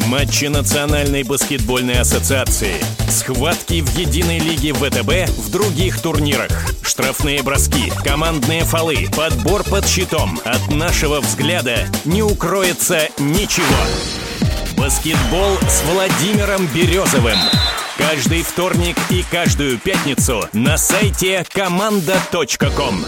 Матчи Национальной баскетбольной ассоциации. Схватки в единой лиге ВТБ в других турнирах. Штрафные броски, командные фолы, подбор под щитом. От нашего взгляда не укроется ничего. Баскетбол с Владимиром Березовым. Каждый вторник и каждую пятницу на сайте команда.ком.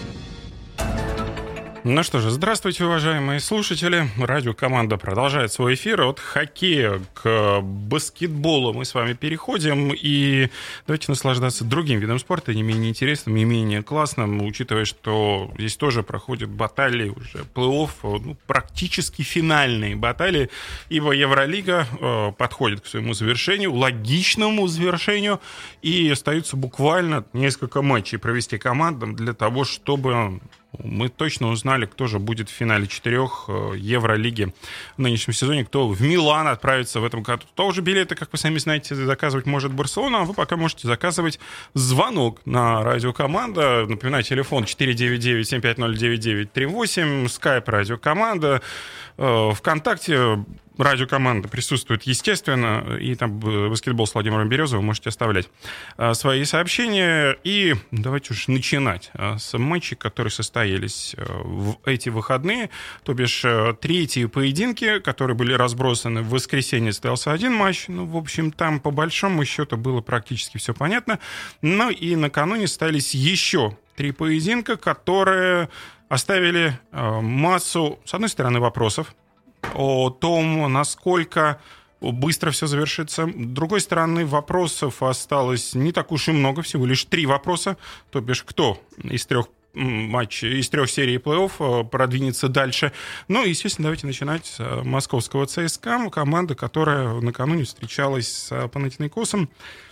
Ну что же, здравствуйте, уважаемые слушатели. Радио «Команда» продолжает свой эфир. От хоккея к баскетболу мы с вами переходим. И давайте наслаждаться другим видом спорта, не менее интересным, не менее классным, учитывая, что здесь тоже проходят баталии, уже плей-офф, практически финальные баталии, ибо Евролига подходит к своему завершению, логичному завершению, и остается буквально несколько матчей провести командам для того, чтобы мы точно узнали, кто же будет в финале 4 Евролиги в нынешнем сезоне, кто в Милан отправится в этом году. Тоже билеты, как вы сами знаете, заказывать может Барселона, а вы пока можете заказывать звонок на радио «Команда». Напоминаю, телефон 499-750-9938, скайп радио «Команда», ВКонтакте радио «Команда» присутствует, естественно, и там баскетбол с Владимиром Березовым, можете оставлять свои сообщения. И давайте уж начинать с матчей, которые состоялись в эти выходные, то бишь третьи поединки, которые были разбросаны в воскресенье, состоялся один матч. В общем, там по большому счету было практически все понятно. Ну и накануне состоялись еще 3 поединка, которые оставили массу, с одной стороны, вопросов о том, насколько быстро все завершится. С другой стороны, вопросов осталось не так уж и много, всего лишь 3 вопроса. То бишь, кто из 3 матчей, из 3 серий плей-офф продвинется дальше. Ну, естественно, давайте начинать с московского ЦСКА, команда, которая накануне встречалась с Панатинайкосом.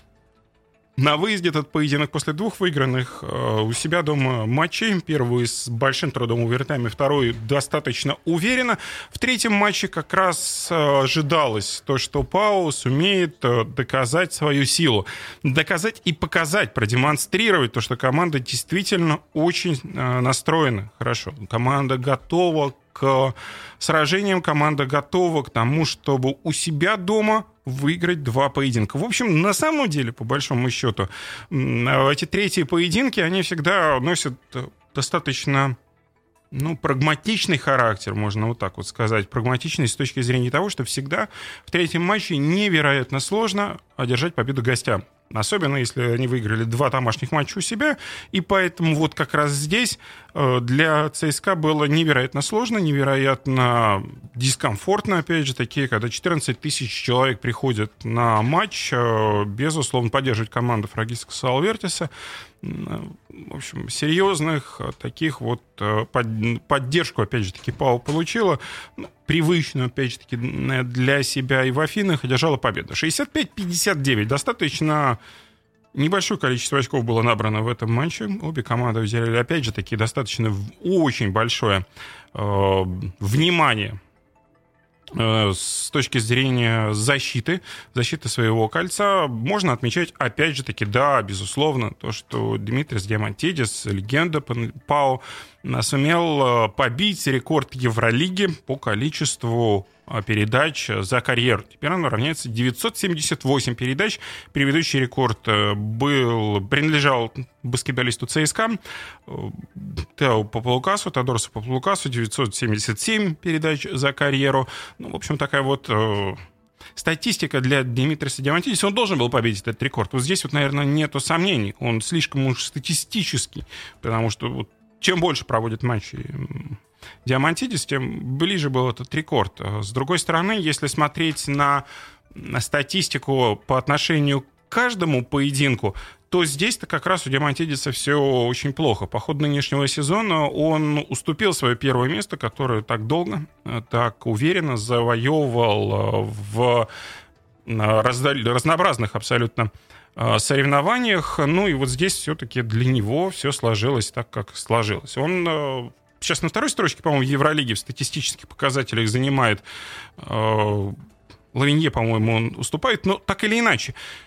На выезде этот поединок после 2 выигранных у себя дома матчей. Первый с большим трудом овертайме, второй достаточно уверенно. В 3-м матче как раз ожидалось то, что ПАО сумеет доказать свою силу. Доказать и показать, продемонстрировать то, что команда действительно очень настроена хорошо. Команда готова к сражениям, команда готова к тому, чтобы у себя дома выиграть 2 поединка. В общем, на самом деле, по большому счету, эти третьи поединки, они всегда носят достаточно прагматичный характер, можно вот так вот сказать. Прагматичный с точки зрения того, что всегда в 3-м матче невероятно сложно одержать победу гостям. Особенно, если они выиграли 2 домашних матча у себя. И поэтому вот как раз здесь для ЦСКА было невероятно сложно, невероятно дискомфортно, опять же, такие, когда 14 тысяч человек приходят на матч, безусловно, поддерживать команду Фрагистского Салвертиса. В общем, серьезных таких вот поддержку, опять же таки, ПАО получила, привычную, опять же таки, для себя и в Афинах, одержала победу. 65-59, достаточно небольшое количество очков было набрано в этом матче. Обе команды уделяли, опять же таки, достаточно очень большое внимание с точки зрения защиты своего кольца. Можно отмечать, опять же таки, да, безусловно, то, что Димитрис Диамантидис, легенда ПАО, сумел побить рекорд Евролиги по количеству передач за карьеру. Теперь оно равняется 978 передач. Предыдущий рекорд принадлежал баскетболисту ЦСКА Теодоросу Папалукасу, 977 передач за карьеру. В общем, такая вот статистика для Димитриса Диамантидиса. Он должен был победить этот рекорд. Вот здесь, наверное, нету сомнений. Он слишком уж статистический, потому что чем больше проводит матчи Диамантидис, тем ближе был этот рекорд. С другой стороны, если смотреть на статистику по отношению к каждому поединку, то здесь-то как раз у Диамантидиса все очень плохо. По ходу нынешнего сезона он уступил свое первое место, которое так долго, так уверенно завоевывал в разнообразных абсолютно соревнованиях. И вот здесь все-таки для него все сложилось так, как сложилось. Он сейчас на 2-й строчке, по-моему, в Евролиге в статистических показателях занимает. Лавинье, по-моему, он уступает, но так или иначе.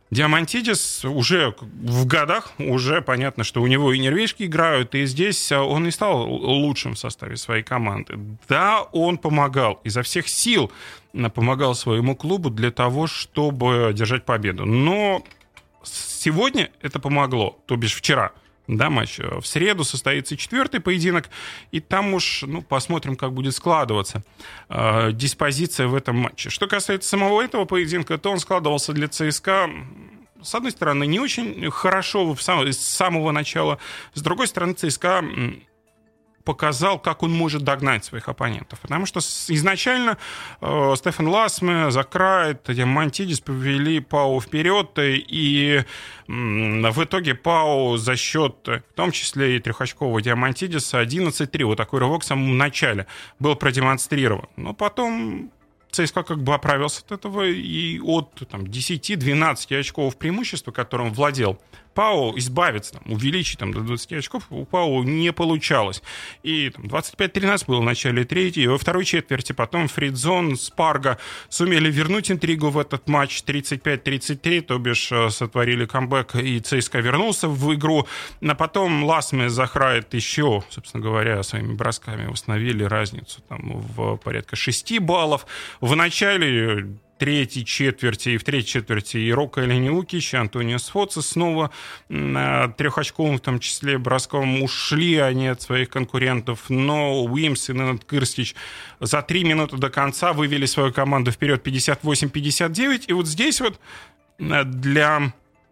Диамантидис уже в годах, уже понятно, что у него и нервишки играют, и здесь он не стал лучшим в составе своей команды. Да, он помогал, изо всех сил помогал своему клубу для того, чтобы держать победу. Но сегодня это помогло, то бишь вчера. Да, матч. В среду состоится 4-й поединок, и там уж, посмотрим, как будет складываться диспозиция в этом матче. Что касается самого этого поединка, то он складывался для ЦСКА, с одной стороны, не очень хорошо с самого начала, с другой стороны, ЦСКА показал, как он может догнать своих оппонентов. Потому что изначально Стефан Ласме, Закраит, Диамантидис повели ПАО вперед, и в итоге ПАО за счет, в том числе и трехочкового Диамантидиса, 11-3, вот такой рывок в самом начале был продемонстрирован. Но потом ЦСКА как бы оправился от этого, и от 10-12 очков преимущества, которым владел ПАО, избавиться, увеличить до 20 очков у ПАО не получалось. И 25-13 было в начале третьей, и во второй четверти потом Фридзон, Спарга сумели вернуть интригу в этот матч 35-33, то бишь сотворили камбэк, и ЦСКА вернулся в игру. А потом Ласме, Захрайт еще, собственно говоря, своими бросками установили разницу в порядка 6 баллов. В начале третьей четверти и в третьей четверти и Рока Элениукич, и Антонио Сфоца снова трехочковым, в том числе броском, ушли они от своих конкурентов, но Уимс и Ненад Кырстич за 3 минуты до конца вывели свою команду вперед 58-59, и вот здесь вот для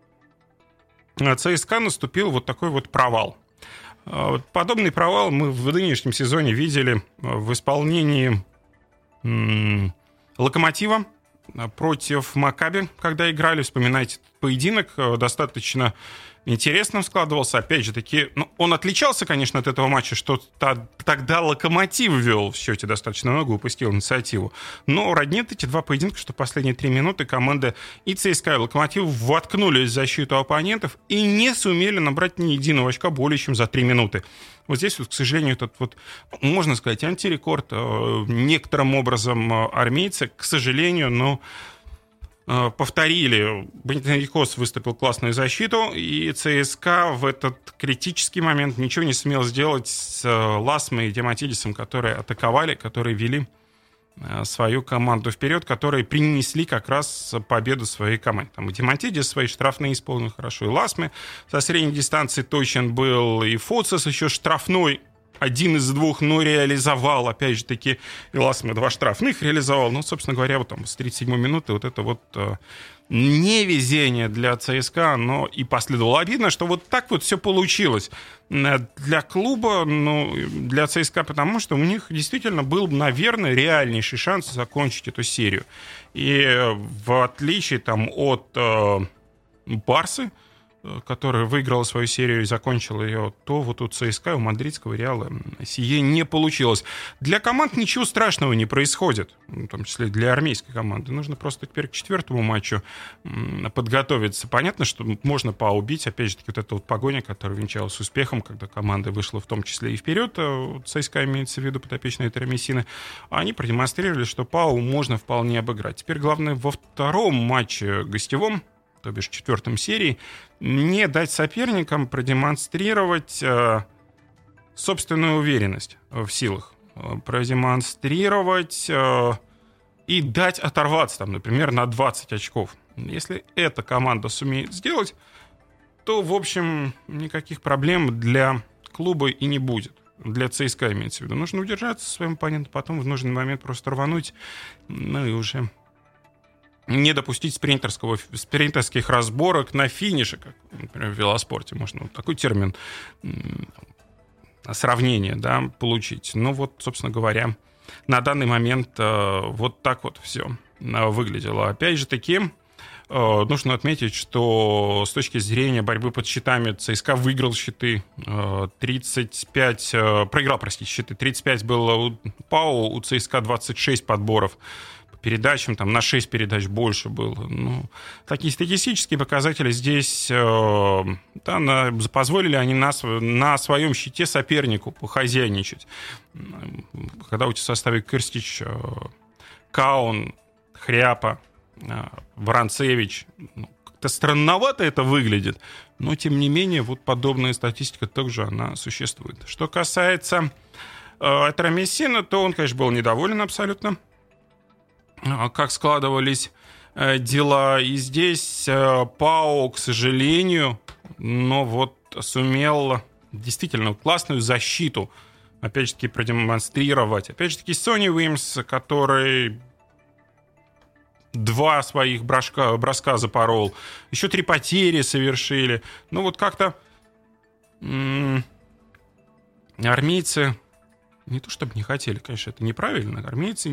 ЦСКА наступил вот такой вот провал. Подобный провал мы в нынешнем сезоне видели в исполнении Локомотива против Маккаби, когда играли. Вспоминайте этот поединок, достаточно интересным складывался. Опять же таки, он отличался, конечно, от этого матча, что тогда Локомотив вел в счете достаточно много, упустил инициативу. Но роднит эти два поединка, что последние 3 минуты команды и ЦСКА, и Локомотив воткнулись в защиту оппонентов и не сумели набрать ни единого очка более чем за 3 минуты. Вот здесь, к сожалению, этот можно сказать, антирекорд некоторым образом армейцы, к сожалению, но повторили. Панатинаикос выступил классную защиту, и ЦСКА в этот критический момент ничего не сумел сделать с Ласмой и Диамантидисом, которые атаковали, которые вели свою команду вперед, которые принесли как раз победу своей команде. И Диамантидис свои штрафные исполнил хорошо, и Ласме со средней дистанции точен был, и Фоцес еще штрафной, один из двух, но реализовал, опять же таки, и Ласме 2 штрафных реализовал. Собственно говоря, с 37-й минуты вот это невезение для ЦСКА, но и последовало. Обидно, что вот так вот все получилось для клуба, для ЦСКА, потому что у них действительно был, наверное, реальнейший шанс закончить эту серию. И в отличие от Барсы, которая выиграла свою серию и закончила ее, то вот у ЦСКА, у мадридского Реала сие не получилось. Для команд ничего страшного не происходит, в том числе для армейской команды. Нужно просто теперь к 4-му матчу подготовиться. Понятно, что можно поубить, опять же таки, вот эта погоня, которая венчалась успехом, когда команда вышла в том числе и вперед, ЦСКА имеется в виду подопечные Мессины, они продемонстрировали, что ПАО можно вполне обыграть. Теперь главное во втором матче гостевом, то бишь 4-м серии, не дать соперникам продемонстрировать собственную уверенность в силах, продемонстрировать и дать оторваться, например, на 20 очков. Если эта команда сумеет сделать, то, в общем, никаких проблем для клуба и не будет. Для ЦСКА имеется в виду. Нужно удержаться своим оппонентом, потом в нужный момент просто рвануть, и уже не допустить спринтерских разборок на финише, как, например, в велоспорте. Можно такой термин сравнения, получить. Собственно говоря, на данный момент вот так вот все выглядело. Опять же таки, нужно отметить, что с точки зрения борьбы под щитами ЦСКА выиграл щиты, проиграл щиты. 35 было у ПАО, у ЦСКА 26 подборов передачам, на 6 передач больше было. Такие статистические показатели здесь позволили они на своем щите сопернику похозяйничать. Когда у тебя в составе Кырстич, Каун, Хряпа, Воронцевич, как-то странновато это выглядит, но, тем не менее, вот подобная статистика также она существует. Что касается Айтара Мессина, то он, конечно, был недоволен абсолютно, как складывались дела. И здесь ПАО, к сожалению, но вот сумел действительно классную защиту, опять же таки, продемонстрировать. Опять же таки, Сони Уимс, который 2 своих броска запорол, еще 3 потери совершили. Ну вот как-то армейцы не то чтобы не хотели, конечно, это неправильно, армейцы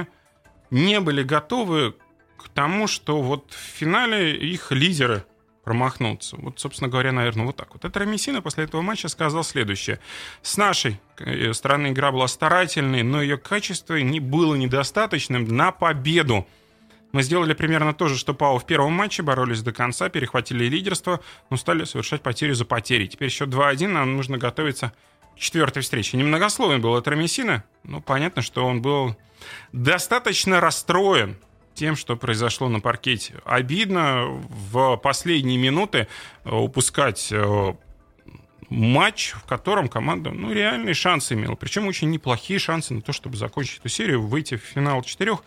не были готовы к тому, что вот в финале их лидеры промахнутся. Вот, собственно говоря, наверное, вот так вот. Айтара Мессина после этого матча сказал следующее. С нашей стороны игра была старательной, но ее качество не было недостаточным на победу. Мы сделали примерно то же, что ПАО в первом матче, боролись до конца, перехватили лидерство, но стали совершать потерю за потерей. Теперь счет 2-1, нам нужно готовиться к 4-й встрече. Немногословен был Айтара Мессина, но понятно, что он был достаточно расстроен тем, что произошло на паркете. Обидно в последние минуты упускать матч, в котором команда, реальные шансы имела. Причем очень неплохие шансы на то, чтобы закончить эту серию, выйти в финал 4.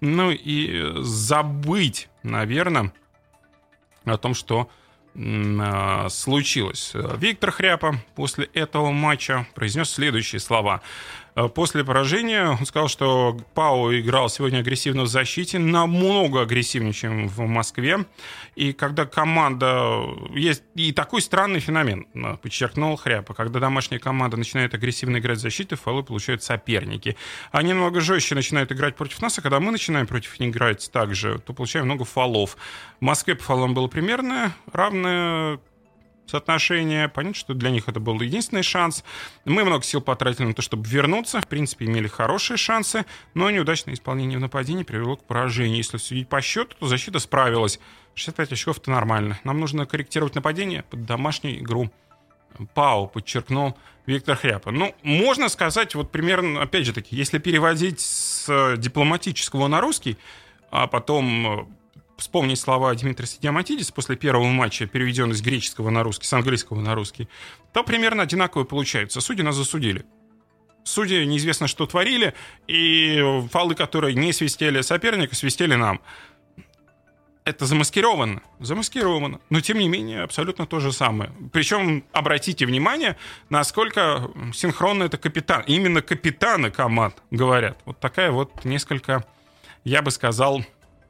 И забыть, наверное, о том, что случилось. Виктор Хряпа после этого матча произнес следующие слова. После поражения он сказал, что ПАО играл сегодня агрессивно в защите, намного агрессивнее, чем в Москве. И когда команда... Есть и такой странный феномен, подчеркнул Хряпа. Когда домашняя команда начинает агрессивно играть в защиту, фолы получают соперники. Они намного жестче начинают играть против нас, а когда мы начинаем против них играть так же, то получаем много фолов. В Москве по фолам было примерно равное соотношение. Понятно, что для них это был единственный шанс. Мы много сил потратили на то, чтобы вернуться. В принципе, имели хорошие шансы, но неудачное исполнение в нападении привело к поражению. Если судить по счету, то защита справилась. 65 очков — это нормально. Нам нужно корректировать нападение под домашнюю игру. ПАО, подчеркнул Виктор Хряпа. Можно сказать, вот примерно, опять же таки, если переводить с дипломатического на русский, а потом вспомнить слова Димитрис Диамантидис после первого матча, переведенный с греческого на русский, с английского на русский, то примерно одинаково получается. Судьи нас засудили. Судьи неизвестно что творили, и фолы, которые не свистели соперника, свистели нам. Это замаскировано. Замаскировано. Но, тем не менее, абсолютно то же самое. Причем, обратите внимание, насколько синхронно это именно капитаны команд говорят. Вот такая вот несколько, я бы сказал,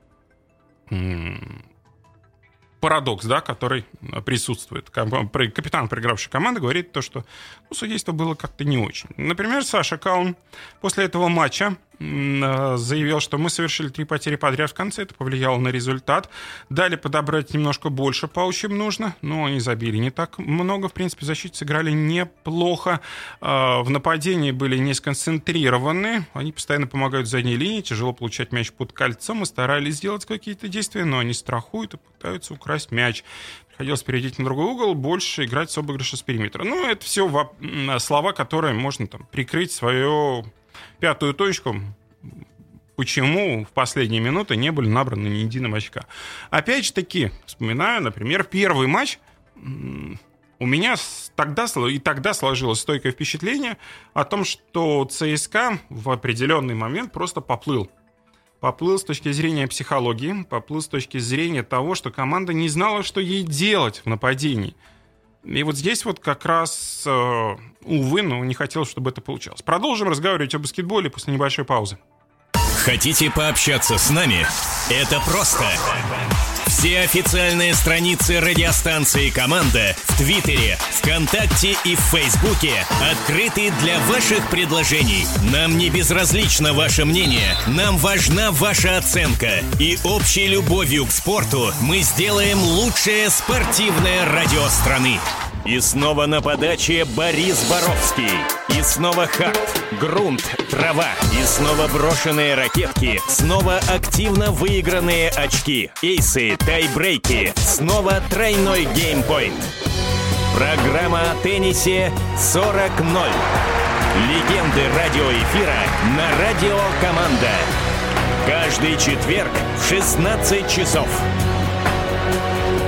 парадокс, да, который присутствует. Капитан проигравшей команды говорит то, что судейство было как-то не очень. Например, Саша Каун после этого матча заявил, что мы совершили 3 потери подряд в конце, это повлияло на результат. Дали подобрать немножко больше ПАО, чем нужно, но они забили не так много. В принципе, в защите сыграли неплохо. В нападении были не сконцентрированы. Они постоянно помогают в задней линии, тяжело получать мяч под кольцом. Мы старались сделать какие-то действия, но они страхуют и пытаются украсть мяч. Приходилось перейти на другой угол, больше играть с обыгрыша с периметра. Это все слова, которые можно прикрыть свою 5-ю точку, почему в последние минуты не были набраны ни единого очка. Опять же таки, вспоминаю, например, первый матч. У меня тогда сложилось стойкое впечатление о том, что ЦСКА в определенный момент просто поплыл. Поплыл с точки зрения психологии, поплыл с точки зрения того, что команда не знала, что ей делать в нападении. И вот здесь вот как раз, увы, не хотелось, чтобы это получалось. Продолжим разговаривать о баскетболе после небольшой паузы. Хотите пообщаться с нами? Это просто. Все официальные страницы радиостанции «Команда» в Твиттере, ВКонтакте и в Фейсбуке открыты для ваших предложений. Нам не безразлично ваше мнение, нам важна ваша оценка. И общей любовью к спорту мы сделаем лучшее спортивное радио страны. И снова на подаче Борис Боровский. И снова хард, грунт, трава. И снова брошенные ракетки. Снова активно выигранные очки. Эйсы, тайбрейки. Снова тройной геймпоинт. Программа о теннисе 40-0. Легенды радиоэфира на Радио Команда. Каждый четверг в 16 часов.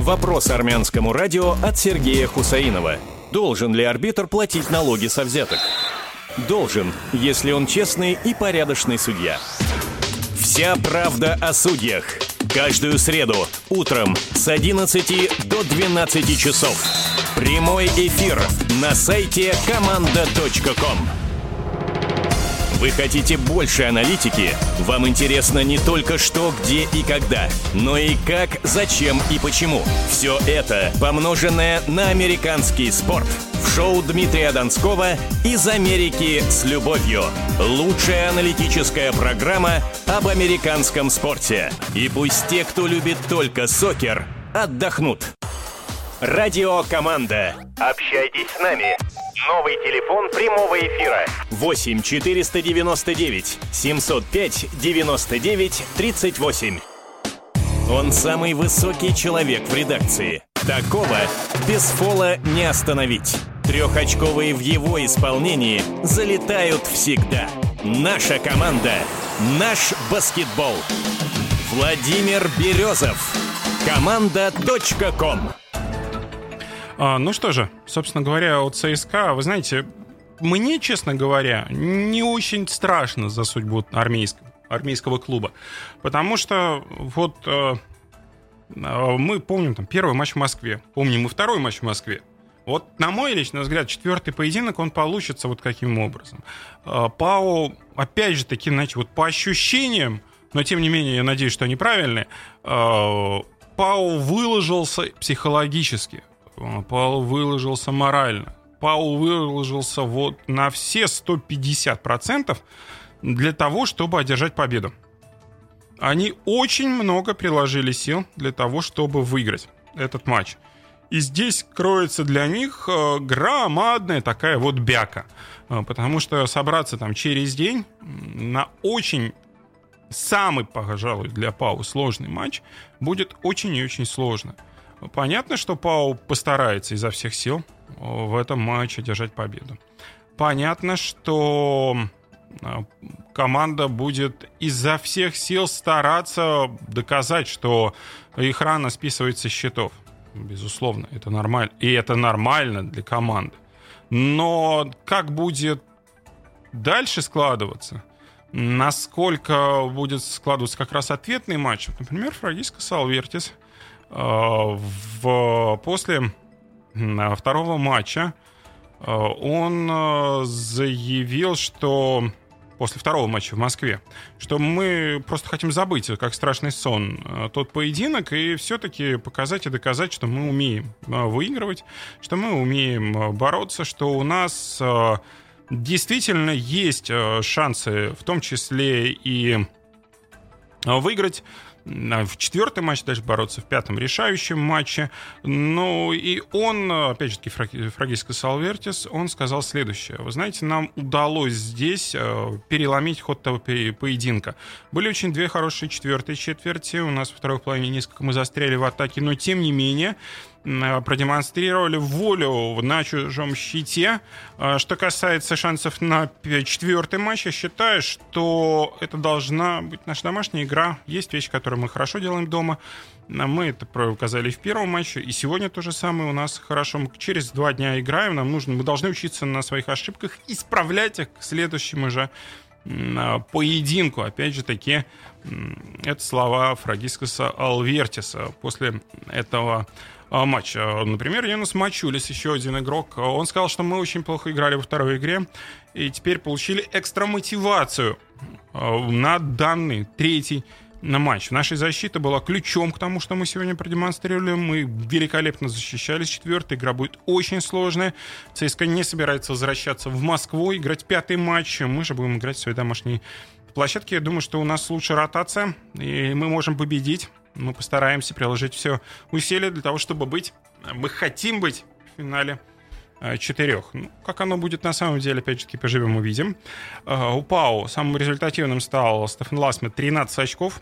Вопрос армянскому радио от Сергея Хусаинова. Должен ли арбитр платить налоги со взяток? Должен, если он честный и порядочный судья. Вся правда о судьях. Каждую среду утром с 11 до 12 часов. Прямой эфир на сайте команда.ком. Вы хотите больше аналитики? Вам интересно не только что, где и когда, но и как, зачем и почему. Все это, помноженное на американский спорт. В шоу Дмитрия Донского «Из Америки с любовью». Лучшая аналитическая программа об американском спорте. И пусть те, кто любит только сокер, отдохнут. Радио «Команда». Общайтесь с нами. Новый телефон прямого эфира. 8 499 705 99 38. Он самый высокий человек в редакции. Такого без фола не остановить. Трехочковые в его исполнении залетают всегда. Наша команда. Наш баскетбол. Владимир Березов. Команда.ком. Ну что же, собственно говоря, от ЦСКА, вы знаете, мне, честно говоря, не очень страшно за судьбу армейского клуба. Потому что вот мы помним там первый матч в Москве, помним и второй матч в Москве. Вот, на мой личный взгляд, четвертый поединок, он получится вот каким образом. ПАО, опять же таки, знаете, вот по ощущениям, но тем не менее, я надеюсь, что они правильные, ПАО выложился психологически. Паул выложился морально. Паул выложился вот на все 150% для того, чтобы одержать победу. Они очень много приложили сил для того, чтобы выиграть этот матч. И здесь кроется для них громадная такая вот бяка. Потому что собраться там через день на очень самый, пожалуй, для ПАО сложный матч будет очень и очень сложно. Понятно, что ПАО постарается изо всех сил в этом матче одержать победу. Понятно, что команда будет изо всех сил стараться доказать, что их рано списывается с счетов. Безусловно, это нормально. И это нормально для команды. Но как будет дальше складываться, насколько будет складываться как раз ответный матч, например, Фрагийскас Алвертис, после второго матча он заявил, что после второго матча в Москве, что мы просто хотим забыть, как страшный сон, тот поединок, и все-таки показать и доказать, что мы умеем выигрывать, что мы умеем бороться, что у нас действительно есть шансы, в том числе и выиграть в четвертый матч, дальше бороться в пятом решающем матче. Ну и он, опять же таки, Фрагийскас Алвертис, он сказал следующее. Вы знаете, нам удалось здесь переломить ход того поединка. Были очень две хорошие четвертые четверти. У нас во второй половине несколько мы застряли в атаке, но тем не менее продемонстрировали волю на чужом щите. Что касается шансов на четвертый матч, я считаю, что это должна быть наша домашняя игра. Есть вещи, которые мы хорошо делаем дома. Мы это показали в первом матче, и сегодня то же самое у нас хорошо. Мы через 2 дня играем, мы должны учиться на своих ошибках, исправлять их к следующему же поединку. Опять же таки, это слова Фрагийскаса Алвертиса после этого матча. Например, Юнас Мачулис, еще один игрок, он сказал, что мы очень плохо играли во второй игре и теперь получили экстра мотивацию на данный третий матч. Наша защита была ключом к тому, что мы сегодня продемонстрировали. Мы великолепно защищались. Четвертая игра будет очень сложная. ЦСКА не собирается возвращаться в Москву, играть пятый матч. Мы же будем играть в своей домашней площадке. Я думаю, что у нас лучшая ротация, и мы можем победить. Мы постараемся приложить все усилия для того, чтобы быть... Мы хотим быть в финале 4. Ну, как оно будет на самом деле, опять же таки, поживем, увидим. У ПАО самым результативным стал Стефан Ласме, 13 очков.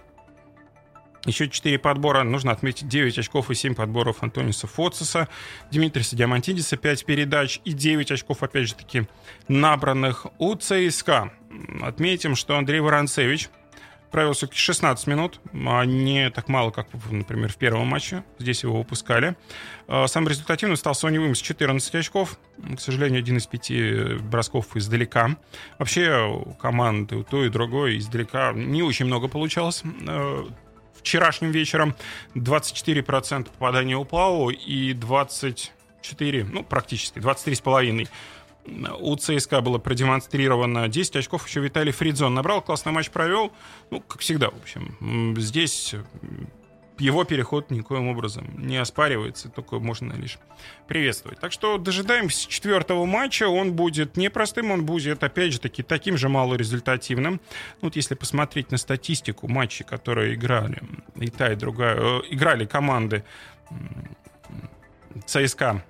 Еще 4 подбора. Нужно отметить 9 очков и 7 подборов Антониса Фоцеса, Димитриса Диамантидиса, 5 передач и 9 очков, опять же таки, набранных у ЦСКА. Отметим, что Андрей Воронцевич провел все-таки 16 минут, а не так мало, как, например, в первом матче. Здесь его выпускали. Самым результативным стал Сони Уильямс, 14 очков. К сожалению, 1 из 5 бросков издалека. Вообще у команды, у той и другой издалека не очень много получалось. Вчерашним вечером 24% попадания у Пау и 24, практически 23,5% у ЦСКА было продемонстрировано. 10 очков еще Виталий Фридзон набрал, классный матч провел. Как всегда, в общем. Здесь его переход никоим образом не оспаривается, только можно лишь приветствовать. Так что дожидаемся 4-го матча. Он будет непростым, он будет, опять же таки, таким же малорезультативным. Если посмотреть на статистику матчей, которые играли, и та, и другая, играли команды ЦСКА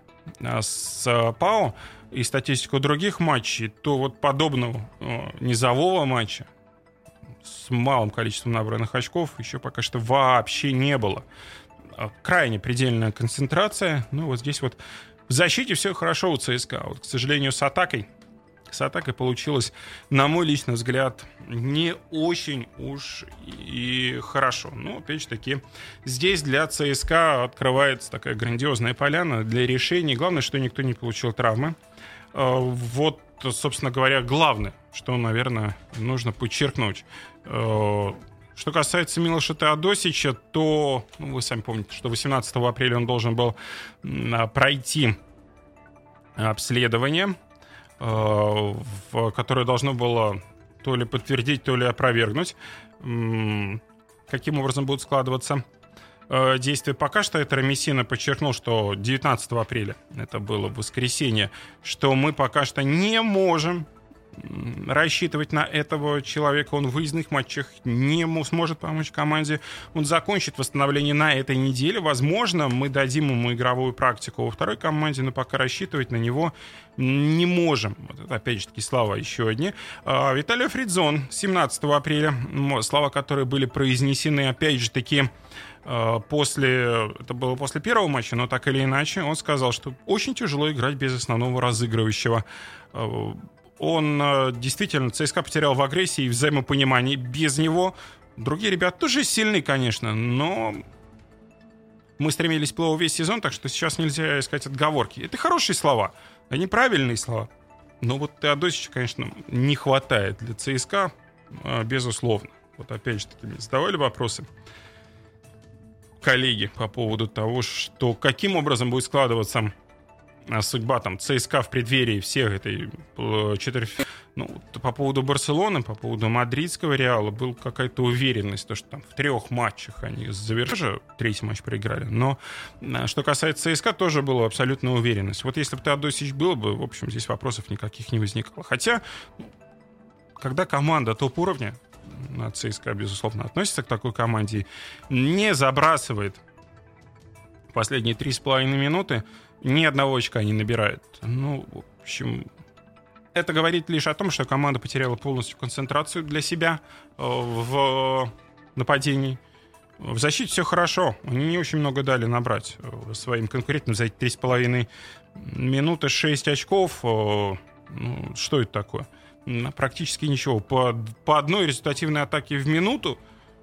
с ПАО, и статистику других матчей, то вот подобного низового матча с малым количеством набранных очков еще пока что вообще не было. Крайне предельная концентрация. Вот здесь вот в защите все хорошо у ЦСКА. К сожалению, с атакой получилось, на мой личный взгляд, не очень уж и хорошо. Опять же таки, здесь для ЦСКА открывается такая грандиозная поляна для решений. Главное, что никто не получил травмы. Вот, собственно говоря, главное, что, наверное, нужно подчеркнуть. Что касается Милоша Теодосича, то, вы сами помните, что 18 апреля он должен был пройти обследование, которое должно было то ли подтвердить, то ли опровергнуть, каким образом будут складываться действия. Пока что Этер Мессина подчеркнул, что 19 апреля, это было воскресенье, что мы пока что не можем рассчитывать на этого человека. Он в выездных матчах не сможет помочь команде. Он закончит восстановление на этой неделе. Возможно, мы дадим ему игровую практику во второй команде, но пока рассчитывать на него не можем. Вот это, опять же таки, слова еще одни. Виталий Фридзон, 17 апреля, слова, которые были произнесены, опять же таки, это было после первого матча, но так или иначе, он сказал, что очень тяжело играть без основного разыгрывающего. Он действительно, ЦСКА потерял в агрессии и взаимопонимании. Без него другие ребята тоже сильны, конечно, но мы стремились к плей-оффу весь сезон, так что сейчас нельзя искать отговорки. Это хорошие слова, они правильные слова. Но вот Теодосича, конечно, не хватает для ЦСКА, безусловно. Вот опять же таки задавали вопросы коллеги по поводу того, что каким образом будет складываться судьба ЦСКА в преддверии всех этой по поводу Барселоны, по поводу мадридского Реала была какая-то уверенность, то, что там в 3 матчах они завершили, 3-й матч проиграли, но что касается ЦСКА, тоже была абсолютная уверенность. Вот если бы Теодосич был бы, в общем, здесь вопросов никаких не возникало. Хотя, когда команда топ-уровня, ЦСКА, безусловно, относится к такой команде, не забрасывает последние 3,5 минуты, ни одного очка не набирает. В общем, это говорит лишь о том, что команда потеряла полностью концентрацию для себя в нападении. В защите все хорошо. Они не очень много дали набрать своим конкурентам за эти 3,5 минуты, 6 очков. Что это такое? Практически ничего. По одной результативной атаке в минуту,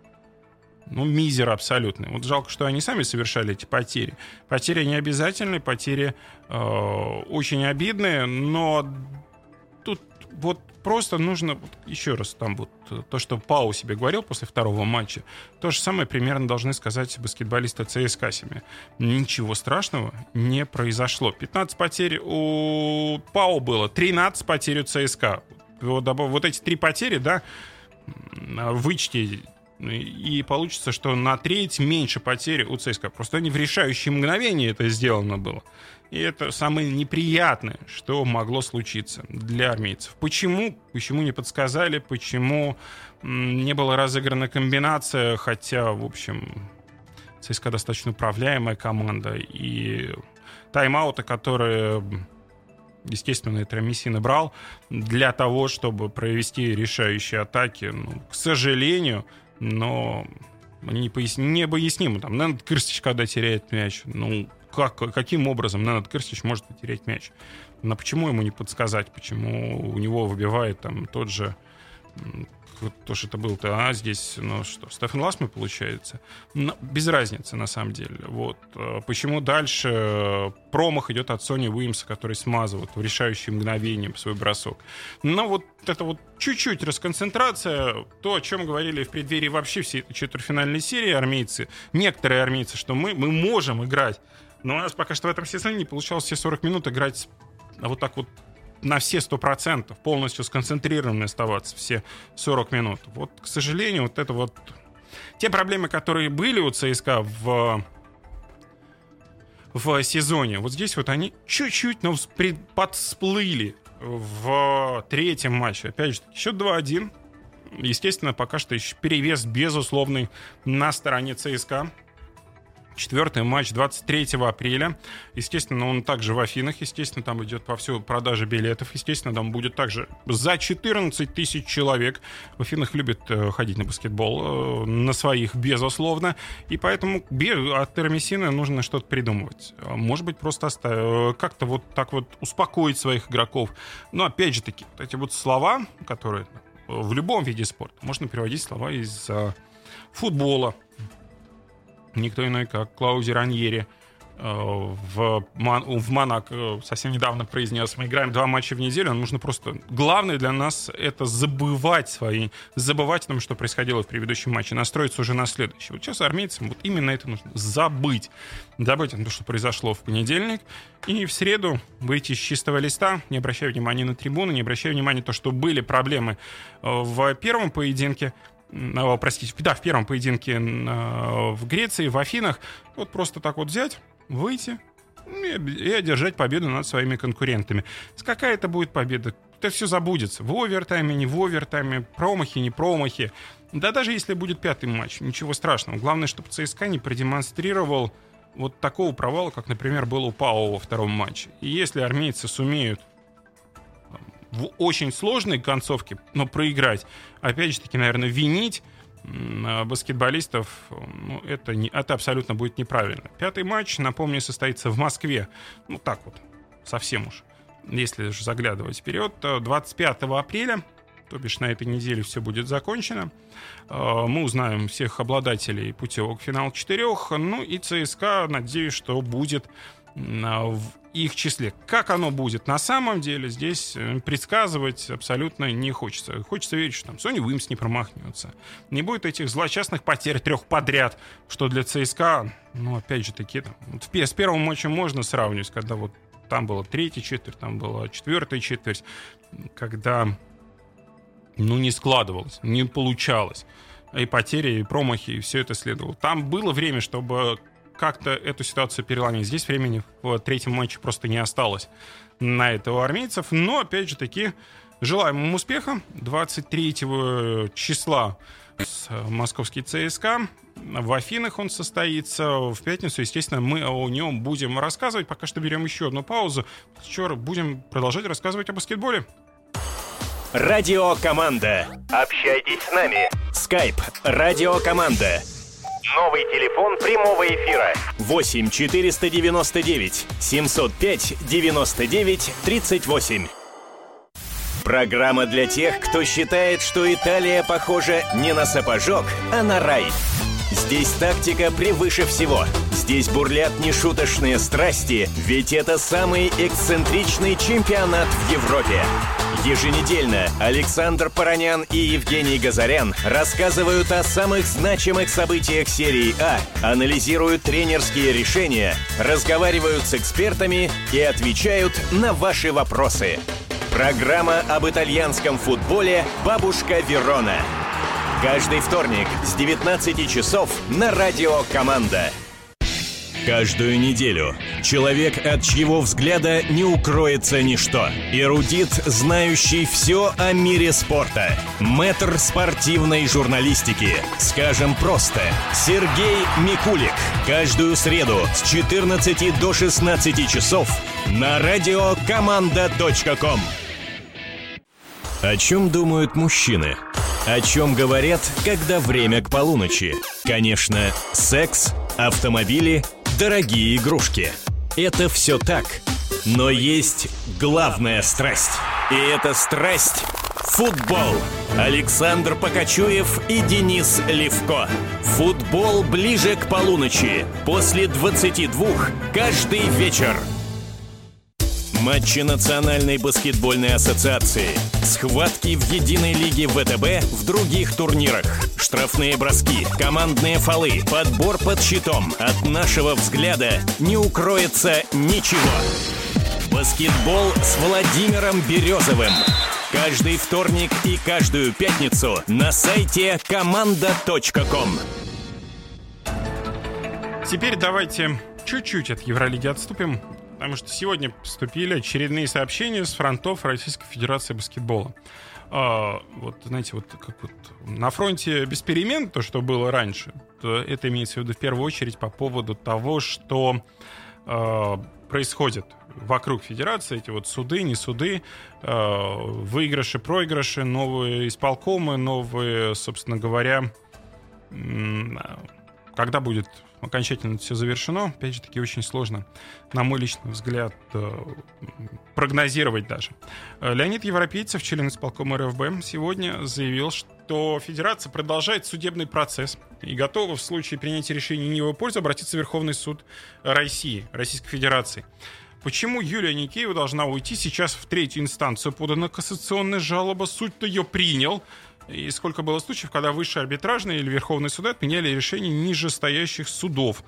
мизер абсолютный. Вот жалко, что они сами совершали эти потери. Потери не обязательные, потери очень обидные, но тут вот просто нужно, еще раз, то, что Пау себе говорил после второго матча, то же самое примерно должны сказать баскетболисты ЦСКА себе. Ничего страшного не произошло. 15 потерь у Пау было, 13 потерь у ЦСКА. Вот эти 3 потери, вычти, и получится, что на треть меньше потерь у ЦСКА. Просто они в решающие мгновения это сделано было. И это самое неприятное, что могло случиться для армейцев. Почему не подсказали, почему не была разыграна комбинация, хотя, в общем, ЦСКА достаточно управляемая команда, и тайм-ауты, которые, естественно, Этер Мессина брал для того, чтобы провести решающие атаки, к сожалению, но необъяснимо. Ненад Крстич, когда теряет мяч, каким образом Ненад Крстич может потерять мяч? Но почему ему не подсказать? Почему у него выбивает тот же кто же это был-то, здесь, ну что, Стефан Ласме получается? Без разницы, на самом деле. Вот. Почему дальше промах идет от Сони Уильямса, который смазывает в решающие мгновения свой бросок? Но вот это вот чуть-чуть расконцентрация, то, о чем говорили в преддверии вообще всей этой четвертьфинальной серии армейцы, некоторые армейцы, что мы можем играть, но у нас пока что в этом сезоне не получалось все 40 минут играть вот так вот на все 100%, полностью сконцентрированно оставаться все 40 минут. Вот, к сожалению, вот это вот те проблемы, которые были у ЦСКА в сезоне, вот здесь вот они чуть-чуть, но подсплыли в третьем матче. Опять же, счет 2-1. Естественно, пока что еще перевес безусловный на стороне ЦСКА. Четвертый матч 23 апреля. Естественно, он также в Афинах. Естественно, там идет повсюду продажа билетов. Естественно, там будет также за 14 тысяч человек. В Афинах любят ходить на баскетбол. На своих, безусловно. И поэтому от Термесина нужно что-то придумывать. Может быть, просто как-то вот так вот успокоить своих игроков. Но, опять же таки, вот эти вот слова, которые в любом виде спорта, можно переводить слова из футбола. Никто иной, как Клаузо Раньери в Монако совсем недавно произнес: мы играем 2 матча в неделю, нам нужно просто... Главное для нас — это забывать о том, что происходило в предыдущем матче, настроиться уже на следующий. Вот сейчас армейцам вот именно это нужно — забыть о том, что произошло в понедельник, и в среду выйти с чистого листа, не обращая внимания на трибуны, не обращая внимания на то, что были проблемы в первом поединке, в первом поединке в Греции, в Афинах. Вот просто так вот взять, выйти и одержать победу над своими конкурентами. Какая это будет победа? Это все забудется. В овертайме, не в овертайме, промахи, не промахи. Да даже если будет 5-й матч, ничего страшного. Главное, чтобы ЦСКА не продемонстрировал вот такого провала, как, например, был у ПАО во втором матче. И если армейцы сумеют в очень сложной концовке, но проиграть, опять же таки, наверное, винить баскетболистов, это абсолютно будет неправильно. 5-й матч, напомню, состоится в Москве. Ну так вот, совсем уж, если же заглядывать вперед, 25 апреля, то бишь на этой неделе все будет закончено. Мы узнаем всех обладателей путевок в финал 4, ну и ЦСКА, надеюсь, что будет в их числе. Как оно будет на самом деле, здесь предсказывать абсолютно не хочется. Хочется верить, что там Сони Уильямс не промахнется. Не будет этих злосчастных потерь 3 подряд, что для ЦСКА, опять же таки, с первым матчем можно сравнивать, когда вот там была 3-я четверть, там была 4-я четверть, когда не складывалось, не получалось. И потери, и промахи, и все это следовало. Там было время, чтобы как-то эту ситуацию переломить. Здесь времени в 3-м матче просто не осталось на это у армейцев. Но, опять же таки, желаем им успеха. 23 числа московский ЦСКА. В Афинах он состоится. В пятницу, естественно, мы о нем будем рассказывать. Пока что берем еще одну паузу. Еще будем продолжать рассказывать о баскетболе. Радиокоманда. Общайтесь с нами. Скайп. Радиокоманда. Новый телефон прямого эфира 8 499 705 99 38. Программа для тех, кто считает, что Италия похожа не на сапожок, а на рай. Здесь тактика превыше всего. Здесь бурлят нешуточные страсти, ведь это самый эксцентричный чемпионат в Европе. Еженедельно Александр Паранян и Евгений Газарян рассказывают о самых значимых событиях серии А, анализируют тренерские решения, разговаривают с экспертами и отвечают на ваши вопросы. Программа об итальянском футболе «Бабушка Верона». Каждый вторник с 19 часов на Радио Команда. Каждую неделю человек, от чьего взгляда не укроется ничто. Эрудит, знающий все о мире спорта. Мэтр спортивной журналистики. Скажем просто, Сергей Микулик. Каждую среду с 14 до 16 часов на радиокоманда.ком. О чем думают мужчины? О чем говорят, когда время к полуночи? Конечно, секс, автомобили, дорогие игрушки. Это все так. Но есть главная страсть. И эта страсть — Футбол. Александр Покачуев и Денис Левко. Футбол ближе к полуночи. После 22 каждый вечер. Матчи Национальной баскетбольной ассоциации. Схватки в единой лиге ВТБ в других турнирах. Штрафные броски, командные фолы, подбор под щитом. От нашего взгляда не укроется ничего. Баскетбол с Владимиром Березовым. Каждый вторник и каждую пятницу на сайте команда.ком. Теперь давайте чуть-чуть от Евролиги отступим, потому что сегодня поступили очередные сообщения с фронтов Российской Федерации баскетбола. Вот, знаете, вот как вот на фронте без перемен, то, что было раньше, то это имеется в виду в первую очередь по поводу того, что происходит вокруг Федерации, эти вот суды, не суды, выигрыши, проигрыши, новые исполкомы, новые, собственно говоря, когда будет окончательно все завершено, опять же таки, очень сложно, на мой личный взгляд, прогнозировать даже. Леонид Европейцев, член исполкома РФБ, сегодня заявил, что Федерация продолжает судебный процесс и готова в случае принятия решения не в его пользу обратиться в Верховный суд России, Российской Федерации. Почему Юлия Никеева должна уйти? Сейчас в третью инстанцию подана кассационная жалоба, суд-то ее принял. И сколько было случаев, когда высшие арбитражные или Верховные суды отменяли решения нижестоящих судов.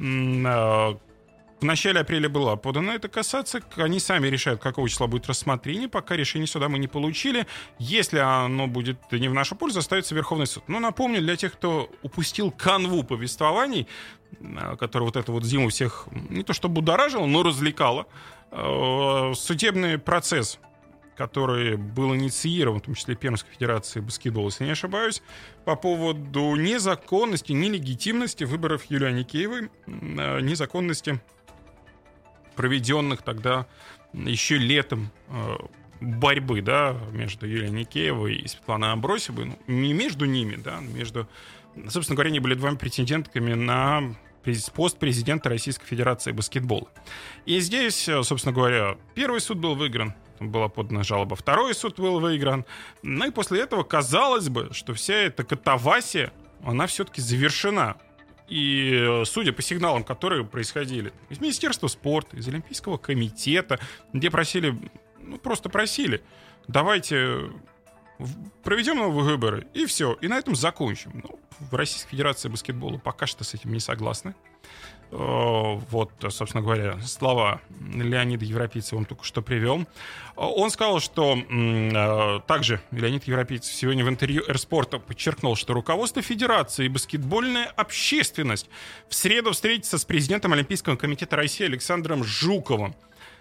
В начале апреля была подана эта кассация. Они сами решают, какого числа будет рассмотрение. Пока решение суда мы не получили. Если оно будет не в нашу пользу, остается Верховный суд. Но напомню, для тех, кто упустил канву повествований, которая вот эту вот зиму всех не то что будоражила, но развлекала, судебный процесс, который был инициирован, в том числе Пермской Федерации баскетбола, если не ошибаюсь, по поводу незаконности, нелегитимности выборов Юлии Аникеевой, незаконности проведенных тогда еще летом борьбы, да, между Юлией Аникеевой и Светланой Абросевой. Ну, не между ними, да, между... Собственно говоря, они были двумя претендентками на пост президента Российской Федерации баскетбола. И здесь, собственно говоря, первый суд был выигран, была подана жалоба, второй суд был выигран. Ну и после этого казалось бы, что вся эта катавасия, она все-таки завершена. И судя по сигналам, которые происходили из Министерства спорта, из Олимпийского комитета, где просили, ну просто просили, давайте проведем новые выборы, и все, и на этом закончим. Ну, в Российской Федерации баскетбола пока что с этим не согласны. Вот, собственно говоря, слова Леонида Европейцева он только что привел. Он сказал, что также Леонид Европейцев сегодня в интервью «Эрспорта» подчеркнул, что руководство Федерации и баскетбольная общественность в среду встретится с президентом Олимпийского комитета России Александром Жуковым,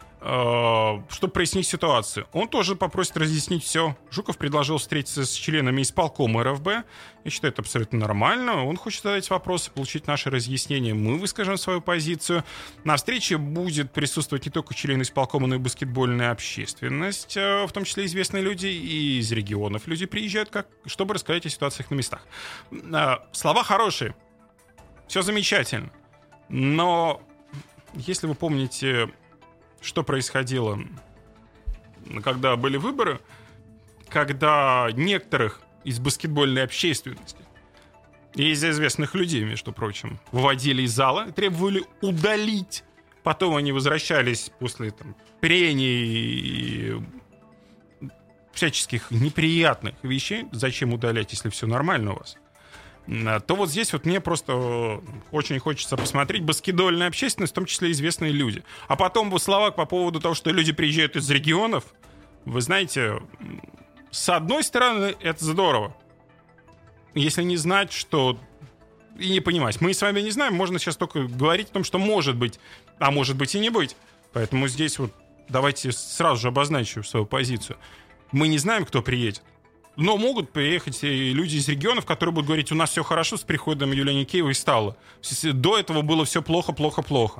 чтобы прояснить ситуацию. Он тоже попросит разъяснить все. Жуков предложил встретиться с членами исполкома РФБ. Я считаю, это абсолютно нормально. Он хочет задать вопросы, получить наши разъяснения. Мы выскажем свою позицию. На встрече будет присутствовать не только члены исполкома, но и баскетбольная общественность, в том числе известные люди, и из регионов люди приезжают, чтобы рассказать о ситуациях на местах. Слова хорошие. Все замечательно. Но если вы помните, что происходило, когда были выборы, когда некоторых из баскетбольной общественности и из известных людей, между прочим, выводили из зала, требовали удалить. Потом они возвращались после прений и всяческих неприятных вещей. Зачем удалять, если все нормально у вас? То вот здесь вот мне просто очень хочется посмотреть баскетбольная общественность, в том числе известные люди. А потом слова по поводу того, что люди приезжают из регионов. Вы знаете, с одной стороны, это здорово. Если не знать, что... И не понимать. Мы с вами не знаем, можно сейчас только говорить о том, что может быть, а может быть и не быть. Поэтому здесь вот давайте сразу же обозначу свою позицию. Мы не знаем, кто приедет. Но могут приехать и люди из регионов, которые будут говорить, у нас все хорошо с приходом Юлии Аникеевой стало. До этого было все плохо, плохо, плохо.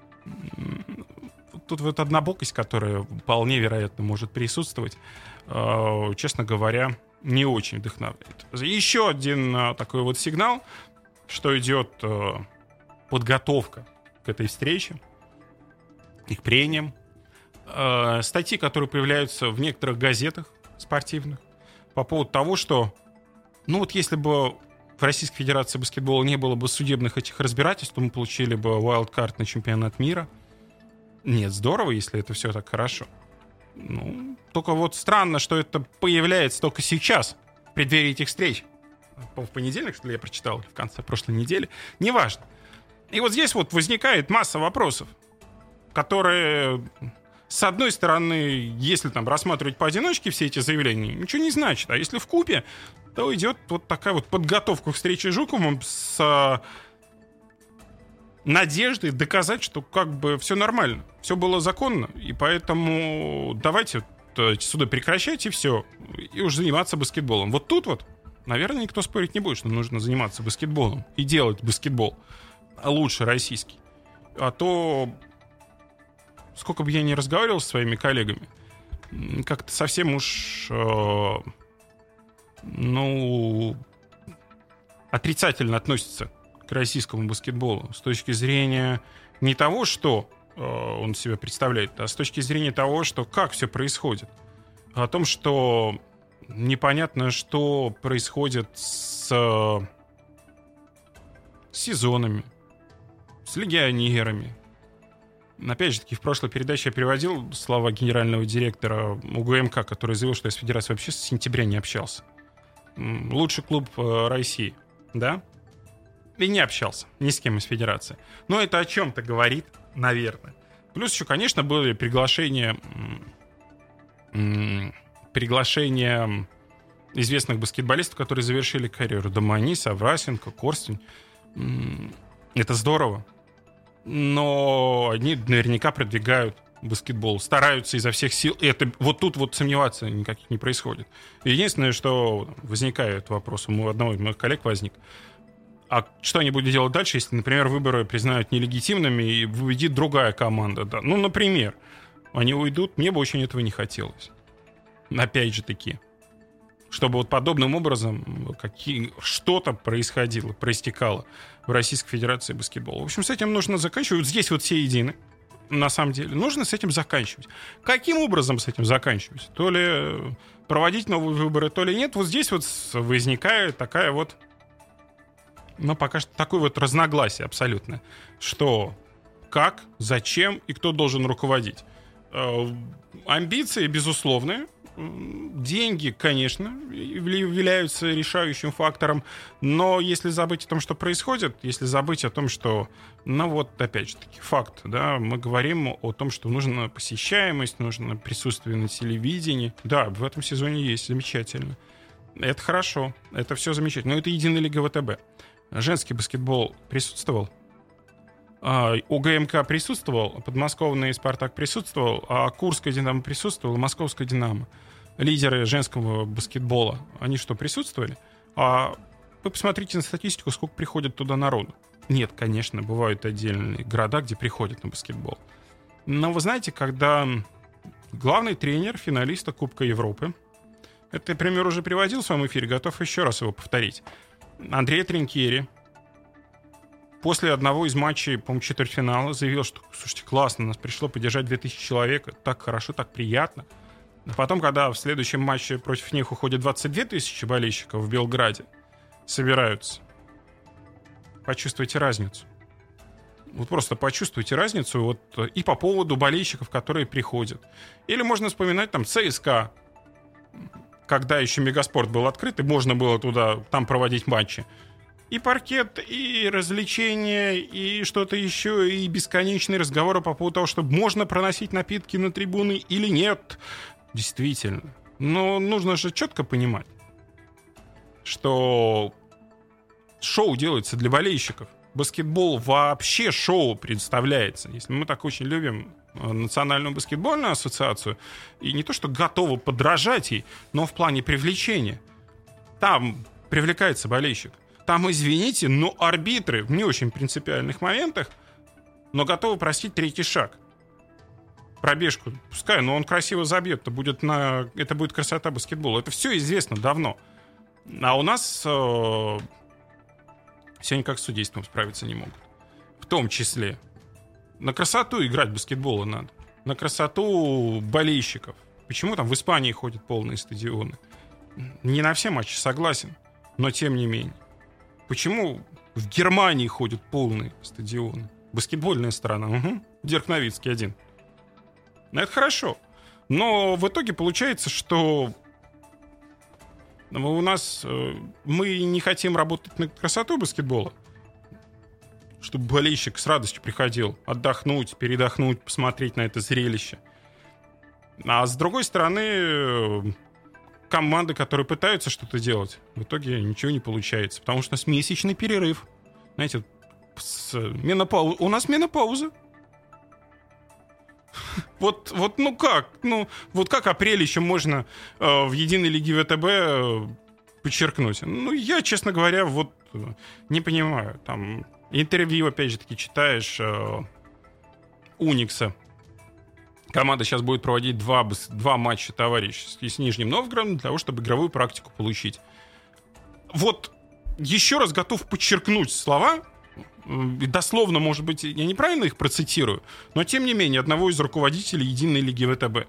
Тут вот однобокость, которая вполне вероятно может присутствовать, честно говоря, не очень вдохновляет. Еще один такой вот сигнал, что идет подготовка к этой встрече и к прениям. Статьи, которые появляются в некоторых газетах спортивных, по поводу того, что, ну вот если бы в Российской Федерации баскетбола не было бы судебных этих разбирательств, то мы получили бы wildcard на чемпионат мира. Нет, здорово, если это все так хорошо. Ну, только вот странно, что это появляется только сейчас, в преддверии этих встреч. В понедельник, что ли, я прочитал, в конце прошлой недели. Неважно. И вот здесь вот возникает масса вопросов, которые, с одной стороны, если там рассматривать поодиночке все эти заявления, ничего не значит. А если вкупе, то идет вот такая вот подготовка к встрече с Жуковым с надеждой доказать, что как бы все нормально, все было законно, и поэтому давайте эти суды прекращать и все, и уж заниматься баскетболом. Вот тут вот, наверное, никто спорить не будет, что нужно заниматься баскетболом и делать баскетбол лучше российский. А то, сколько бы я ни разговаривал со своими коллегами, как-то совсем уж, отрицательно относятся к российскому баскетболу с точки зрения не того, что он себя представляет, а с точки зрения того, что как все происходит. О том, что непонятно, что происходит с сезонами, с легионерами. Опять же таки, в прошлой передаче я приводил слова генерального директора УГМК, который заявил, что я с федерацией вообще с сентября не общался. Лучший клуб России, да? И не общался ни с кем из федерации. Но это о чем-то говорит, наверное. Плюс еще, конечно, были приглашения известных баскетболистов, которые завершили карьеру. Доманис, Аврасенко, Корстень. Это здорово. Но они наверняка продвигают баскетбол, стараются изо всех сил. И это вот тут вот сомневаться никаких не происходит. Единственное, что возникает вопрос, у одного из моих коллег возник. А что они будут делать дальше, если, например, выборы признают нелегитимными и победит другая команда? Да? Ну, например, они уйдут. Мне бы очень этого не хотелось. Опять же таки. Чтобы вот подобным образом что-то происходило, проистекало в Российской Федерации баскетбола. В общем, с этим нужно заканчивать. Вот здесь вот все едины. На самом деле. Нужно с этим заканчивать. Каким образом с этим заканчивать? То ли проводить новые выборы, то ли нет. Вот здесь вот возникает такая вот... Но пока что такое вот разногласие абсолютно. Что, как, зачем и кто должен руководить. Амбиции, безусловные. Деньги, конечно, являются решающим фактором. Но если забыть о том, что происходит, если забыть о том, что, ну вот, опять же таки, факт, да, мы говорим о том, что нужна посещаемость, нужно присутствие на телевидении. Да, в этом сезоне есть, замечательно. Это хорошо, это все замечательно. Но это единая лига ВТБ. Женский баскетбол присутствовал, УГМК присутствовал, подмосковный «Спартак» присутствовал, а Курская «Динамо» присутствовала, Московская «Динамо». Лидеры женского баскетбола, они что, присутствовали? А вы посмотрите на статистику, сколько приходит туда народу. Нет, конечно, бывают отдельные города, где приходят на баскетбол. Но вы знаете, когда главный тренер финалиста Кубка Европы, это я пример уже приводил в своем эфире, готов еще раз его повторить, Андрей Тринкьери после одного из матчей, по-моему, четвертьфинала заявил, что, слушайте, классно, нас пришло поддержать 2000 человек, это так хорошо, так приятно. А потом, когда в следующем матче против них уходит 22 тысячи болельщиков в Белграде, собираются, почувствуйте разницу. Вот просто почувствуйте разницу вот, и по поводу болельщиков, которые приходят. Или можно вспоминать там ЦСКА, когда еще Мегаспорт был открыт, и можно было туда, там проводить матчи. И паркет, и развлечения, и что-то еще, и бесконечные разговоры по поводу того, что можно проносить напитки на трибуны или нет. Действительно. Но нужно же четко понимать, что шоу делается для болельщиков. Баскетбол вообще шоу представляется. Если мы так очень любим Национальную баскетбольную ассоциацию, и не то что готовы подражать ей, но в плане привлечения. Там привлекается болельщик. Там, извините, но арбитры в не очень принципиальных моментах, но готовы простить третий шаг. Пробежку, пускай, но он красиво забьет, это будет красота баскетбола. Это все известно давно. А у нас все никак с судейством справиться не могут. В том числе. На красоту играть в баскетбол надо. На красоту болельщиков. Почему там в Испании ходят полные стадионы? Не на все матчи согласен, но тем не менее. Почему в Германии ходят полные стадионы? Баскетбольная страна. Угу. Дирк Новицкий один. Это хорошо. Но в итоге получается, что у нас мы не хотим работать на красоту баскетбола, чтобы болельщик с радостью приходил отдохнуть, передохнуть, посмотреть на это зрелище. А с другой стороны, команды, которые пытаются что-то делать, в итоге ничего не получается, потому что у нас месячный перерыв. Знаете, у нас менопауза. Вот, ну как? Ну, вот как апрель еще можно в единой лиге ВТБ подчеркнуть? Ну, я, честно говоря, вот не понимаю. Там интервью, опять же таки, читаешь Уникса. Команда сейчас будет проводить два матча товарищеские с Нижним Новгородом для того, чтобы игровую практику получить. Вот еще раз готов подчеркнуть слова, дословно, может быть, я неправильно их процитирую, но, тем не менее, одного из руководителей Единой лиги ВТБ.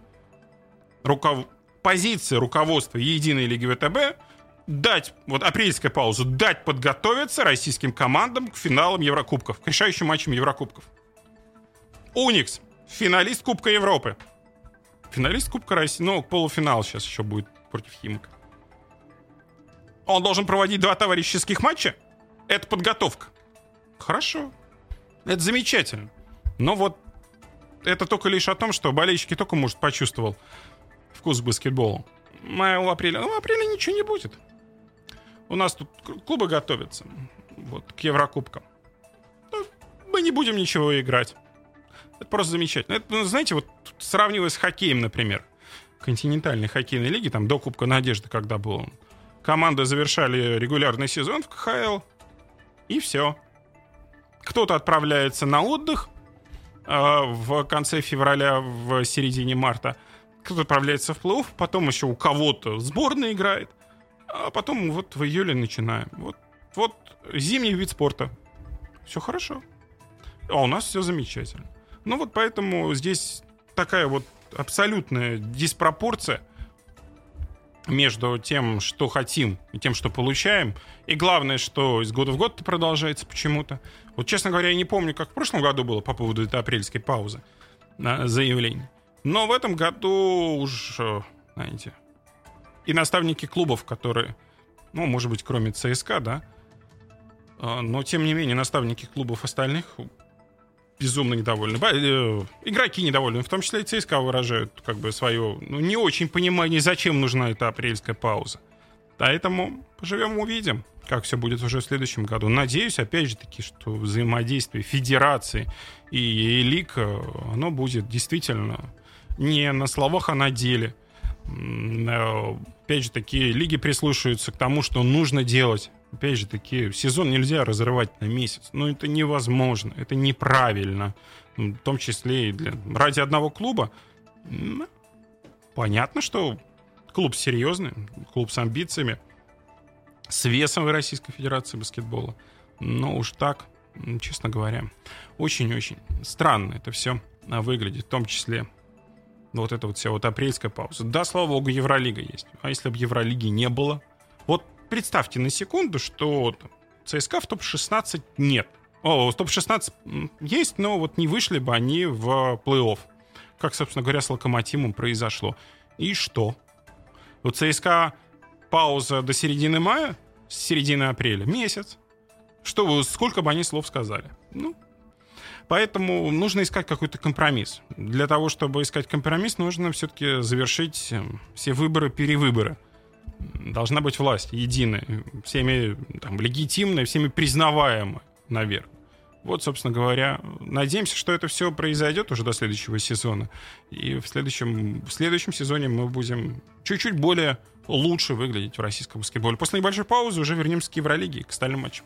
Позиция руководства Единой лиги ВТБ дать, вот апрельская пауза, дать подготовиться российским командам к финалам Еврокубков, к решающим матчам Еврокубков. Уникс, финалист Кубка Европы. Финалист Кубка России, ну, полуфинал сейчас еще будет против Химок. Он должен проводить 2 товарищеских матча? Это подготовка. Хорошо. Это замечательно. Но вот это только лишь о том, что болельщики только, может, почувствовал вкус к баскетболу. В апреле ничего не будет. У нас тут клубы готовятся вот, к Еврокубкам. Мы не будем ничего играть. Это просто замечательно. Это, знаете, вот сравнивая с хоккеем, например. Континентальной хоккейной лиги, там до Кубка Надежды, когда был. Команды завершали регулярный сезон в КХЛ. И все. Кто-то отправляется на отдых в конце февраля, в середине марта. Кто-то отправляется в плей-офф. Потом еще у кого-то сборная играет. А потом вот в июле начинаем. Вот зимний вид спорта. Все хорошо. А у нас все замечательно. Ну вот поэтому здесь такая вот абсолютная диспропорция между тем, что хотим, и тем, что получаем. И главное, что из года в год это продолжается почему-то. Вот, честно говоря, я не помню, как в прошлом году было по поводу этой апрельской паузы заявлений. Но в этом году уж, знаете, и наставники клубов, которые, ну, может быть, кроме ЦСКА, да, но, тем не менее, наставники клубов остальных безумно недовольны. Игроки недовольны, в том числе и ЦСКА выражают как бы свое, ну, не очень понимание, зачем нужна эта апрельская пауза. Поэтому поживем, увидим, как все будет уже в следующем году. Надеюсь, опять же таки, что взаимодействие федерации и лиг, оно будет действительно не на словах, а на деле. Опять же таки, лиги прислушиваются к тому, что нужно делать. Опять же таки, сезон нельзя разрывать на месяц. Ну, это невозможно, это неправильно. В том числе и ради одного клуба. Понятно, что клуб серьезный, клуб с амбициями, с весом в Российской Федерации баскетбола. Но уж так, честно говоря, очень-очень странно это все выглядит. В том числе вот эта вот вся вот апрельская пауза. Да, слава богу, Евролига есть. А если бы Евролиги не было? Вот представьте на секунду, что ЦСКА в топ-16 нет. В топ-16 есть, но вот не вышли бы они в плей-офф. Как, собственно говоря, с Локомотивом произошло. И что? У ЦСКА пауза до середины мая, с середины апреля, месяц. Сколько бы они слов сказали? Ну, поэтому нужно искать какой-то компромисс. Для того, чтобы искать компромисс, нужно все-таки завершить все выборы-перевыборы. Должна быть власть единая, всеми там, легитимная, всеми признаваемая, наверное. Вот, собственно говоря, надеемся, что это все произойдет уже до следующего сезона. И в следующем сезоне мы будем чуть-чуть более лучше выглядеть в российском баскетболе. После небольшой паузы уже вернемся к Евролиге и к остальным матчам.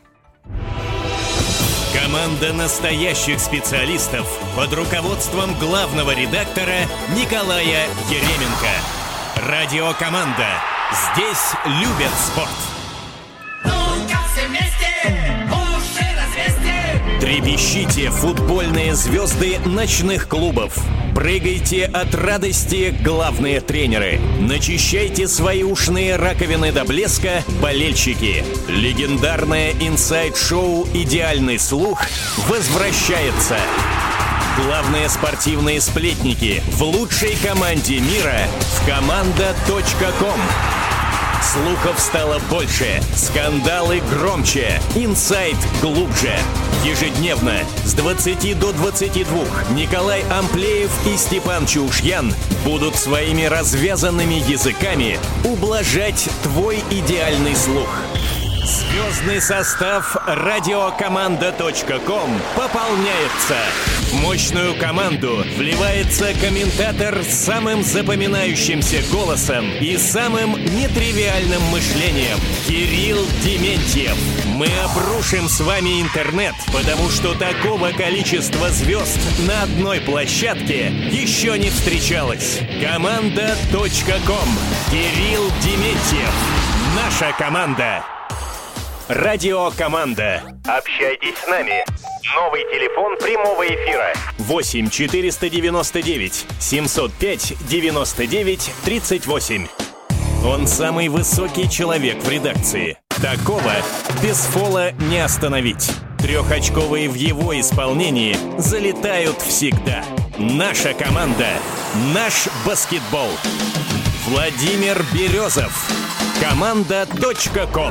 Команда настоящих специалистов под руководством главного редактора Николая Еременко. Радиокоманда. Здесь любят спорт. Ну-ка все вместе, уши развесьте. Трепещите, футбольные звезды ночных клубов. Прыгайте от радости, главные тренеры. Начищайте свои ушные раковины до блеска, болельщики. Легендарное инсайд-шоу «Идеальный слух» возвращается. Главные спортивные сплетники в лучшей команде мира в команда.ком. Слухов стало больше, скандалы громче, инсайд глубже. Ежедневно с 20 до 22 Николай Амплеев и Степан Чаушьян будут своими развязанными языками ублажать твой идеальный слух. Звездный состав радиокоманда.ком пополняется. В мощную команду вливается комментатор с самым запоминающимся голосом и самым нетривиальным мышлением Кирилл Дементьев. Мы обрушим с вами интернет, потому что такого количества звезд на одной площадке еще не встречалось. Команда.ком. Кирилл Дементьев. Наша команда. Радиокоманда. Общайтесь с нами. Новый телефон прямого эфира. 8 499 705 99 38. Он самый высокий человек в редакции. Такого без фола не остановить. Трехочковые в его исполнении залетают всегда. Наша команда. Наш баскетбол. Владимир Березов. Команда.ком.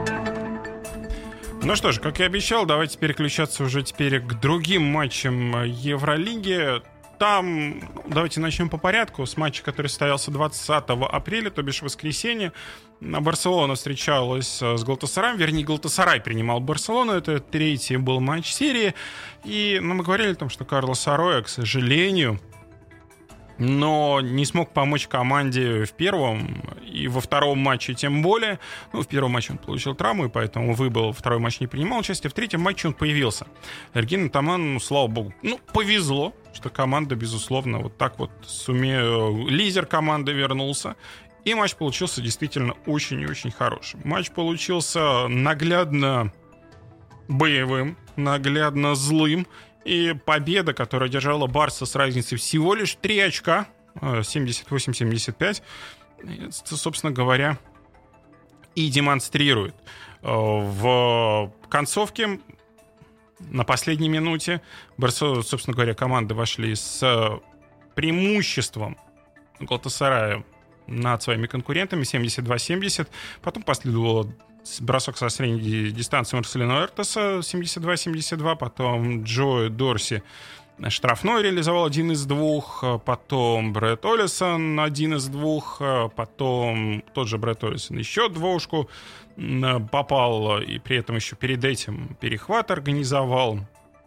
Ну что ж, как и обещал, давайте переключаться уже теперь к другим матчам Евролиги. Там давайте начнем по порядку. С матча, который состоялся 20 апреля, то бишь в воскресенье. Барселона встречалась с Галатасараем. Вернее, Галатасарай принимал Барселону. Это третий был матч серии. И мы говорили о том, что Карлос Ароя, к сожалению, но не смог помочь команде в первом и во втором матче тем более. В первом матче он получил травму, и поэтому выбыл. Второй матч не принимал участие. В третьем матче он появился. Эргин Атаман, слава богу, повезло, что команда, безусловно, вот так вот лидер команды вернулся. И матч получился действительно очень и очень хорошим. Матч получился наглядно боевым, наглядно злым. И победа, которая держала Барса с разницей всего лишь 3 очка, 78-75, собственно говоря, и демонстрирует. В концовке, на последней минуте, собственно говоря, команды вошли с преимуществом Галатасарая над своими конкурентами 72-70. Потом последовало бросок со средней дистанции Марселино Эртеса 72-72. Потом Джо Дорси штрафной реализовал 1 из 2. Потом Брэд Олисон 1 из 2. Потом тот же Брэд Олисон еще двушку попал. И при этом еще перед этим перехват организовал.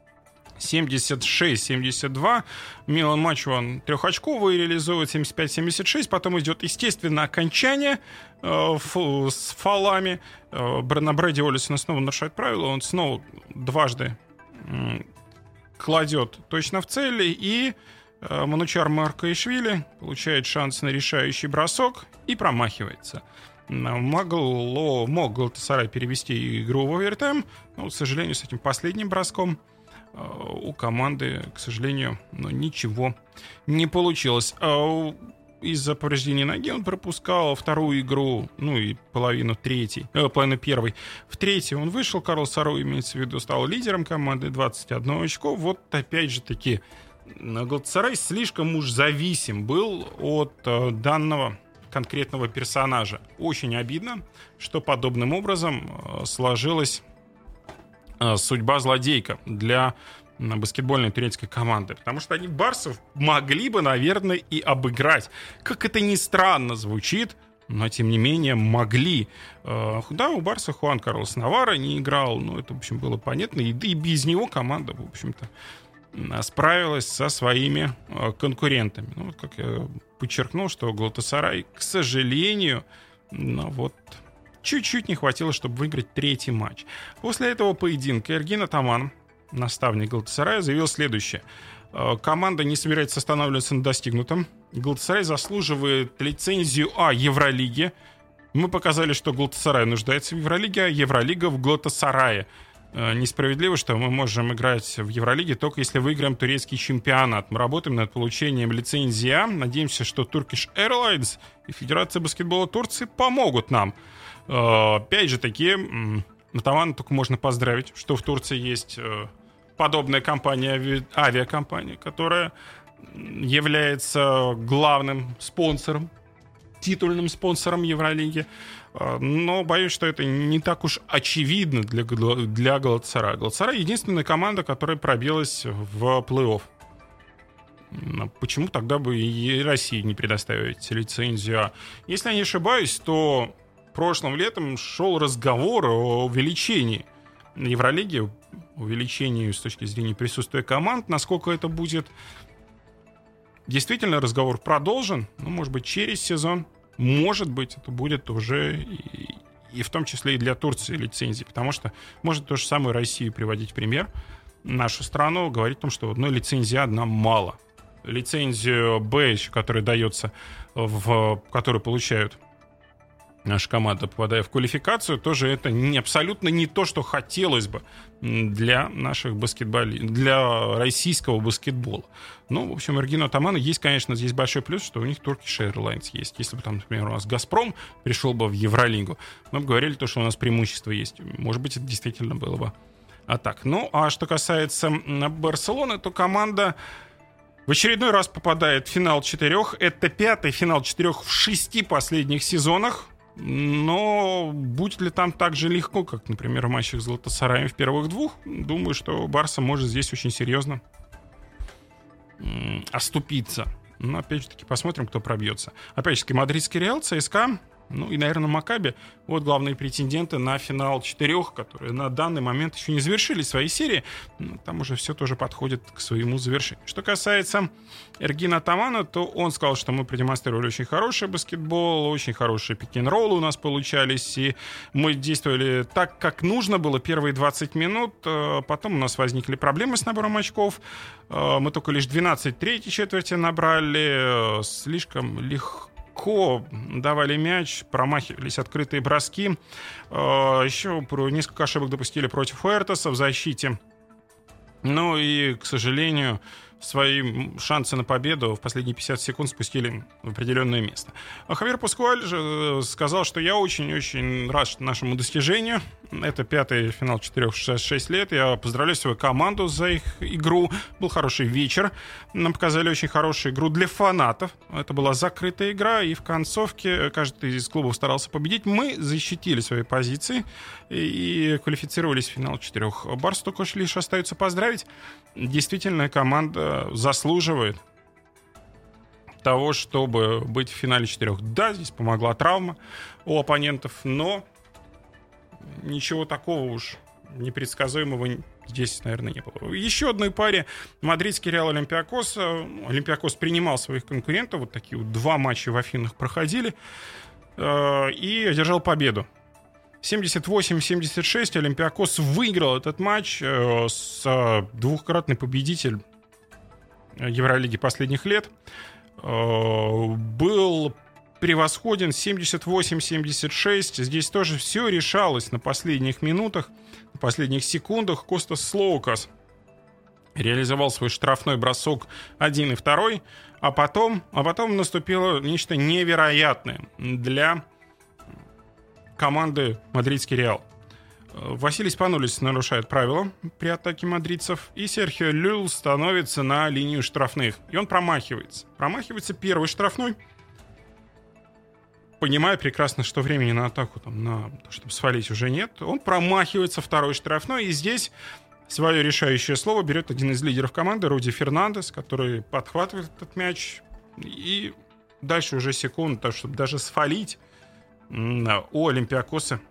76-72. Милан Мачуан трехочковый реализует 75-76. Потом идет, естественно, окончание с фолами. На Брэди Олисона снова нарушает правила. Он снова дважды кладет точно в цель. И Манучар Маркаишвили получает шанс на решающий бросок и промахивается. Мог Галатасарай перевести игру в овертайм, но, к сожалению, с этим последним броском у команды, к сожалению, ничего не получилось. Из-за повреждения ноги он пропускал вторую игру, и половину первой. В третьей он вышел, Карлос Ароя, имеется в виду, стал лидером команды, 21 очко. Вот опять же таки, Галатасарай слишком уж зависим был от данного конкретного персонажа. Очень обидно, что подобным образом сложилась судьба злодейка для баскетбольной турецкой команды. Потому что они Барсов могли бы, наверное, и обыграть. Как это ни странно звучит, но, тем не менее, могли. Да, у Барса Хуан Карлос Наварро не играл, это, в общем, было понятно. И без него команда, в общем-то, справилась со своими конкурентами. Как я подчеркнул, что Галатасарай, к сожалению, чуть-чуть не хватило, чтобы выиграть третий матч. После этого поединка Эргин Атаман, наставник Галатасарая, заявил следующее. Команда не собирается останавливаться на достигнутом. Галатасарай заслуживает лицензию Евролиге. Мы показали, что Галатасарай нуждается в Евролиге, а Евролига в Галатасарае. несправедливо, что мы можем играть в Евролиге только если выиграем турецкий чемпионат. Мы работаем над получением лицензии А. Надеемся, что Turkish Airlines и Федерация баскетбола Турции помогут нам. Опять же таки, Атамана только можно поздравить, что в Турции есть подобная компания, авиакомпания, которая является главным спонсором, титульным спонсором Евролиги. Но боюсь, что это не так уж очевидно для Галатасарая. Галатасарай — единственная команда, которая пробилась в плей-офф. Почему тогда бы и России не предоставить лицензию? Если я не ошибаюсь, то прошлым летом шел разговор о увеличении Евролиги, увеличении с точки зрения присутствия команд. Насколько это будет действительно, разговор продолжен, может быть, через сезон. Может быть, это будет уже и в том числе и для Турции лицензии, потому что может то же самое Россию приводить в пример. Нашу страну говорит о том, что одной лицензии одна мало. Лицензию Б, которая дается, которую получают наша команда, попадая в квалификацию, тоже это абсолютно не то, что хотелось бы для наших для российского баскетбола. В общем, Эргину Атаману есть, конечно, здесь большой плюс, что у них Turkish Airlines есть. Если бы там, например, у нас «Газпром» пришел бы в Евролигу, мы бы говорили, что у нас преимущество есть. Может быть, это действительно было бы. А так. А что касается Барселоны, то команда в очередной раз попадает в финал 4. Это 5-й финал 4 в 6 последних сезонах. Но будет ли там так же легко, как, например, в матчах с Галатасараем в первых 2? Думаю, что Барса может здесь очень серьезно оступиться. Но, опять же таки, посмотрим, кто пробьется. Опять же таки, мадридский Реал, ЦСКА, и, наверное, Макаби. Вот главные претенденты на финал 4, которые на данный момент еще не завершили свои серии. Там уже все тоже подходит к своему завершению. Что касается Эргина Атамана, то он сказал, что мы продемонстрировали очень хороший баскетбол, очень хорошие пик-н-роллы у нас получались, и мы действовали так, как нужно было первые 20 минут. Потом у нас возникли проблемы с набором очков. Мы только лишь 12 третьей четверти набрали. Слишком легко давали мяч, промахивались открытые броски. Еще несколько ошибок допустили против Уэртеса в защите. И, к сожалению, свои шансы на победу в последние 50 секунд спустили в определенное место. А Хавьер Паскуаль же сказал, что я очень-очень рад нашему достижению. Это 5-й финал 4-6 лет. Я поздравляю свою команду за их игру. Был хороший вечер. Нам показали очень хорошую игру для фанатов. Это была закрытая игра, и в концовке каждый из клубов старался победить. Мы защитили свои позиции и квалифицировались в финал 4. Барсу только лишь остается поздравить. Действительно, команда заслуживает того, чтобы быть в финале 4. Да, здесь помогла травма у оппонентов, но ничего такого уж непредсказуемого здесь, наверное, не было. Еще одной паре мадридский Реал Олимпиакос. Олимпиакос принимал своих конкурентов. Вот такие вот 2 матча в Афинах проходили. И одержал победу. 78-76 Олимпиакос выиграл этот матч. Двукратный победитель Евролиги последних лет. Был превосходен 78-76. Здесь тоже все решалось на последних минутах, на последних секундах. Костас Слоукас реализовал свой штрафной бросок 1 и 2. А потом наступило нечто невероятное для команды мадридский Реал. Василий Спанулис нарушает правила при атаке мадридцев, и Серхио Люл становится на линию штрафных. И он промахивается. Промахивается первый штрафной, понимая прекрасно, что времени на атаку, на то, чтобы свалить, уже нет. Он промахивается второй штрафной, и здесь свое решающее слово берет один из лидеров команды, Руди Фернандес, который подхватывает этот мяч. И дальше уже секунда, чтобы даже свалить, у Олимпиакоса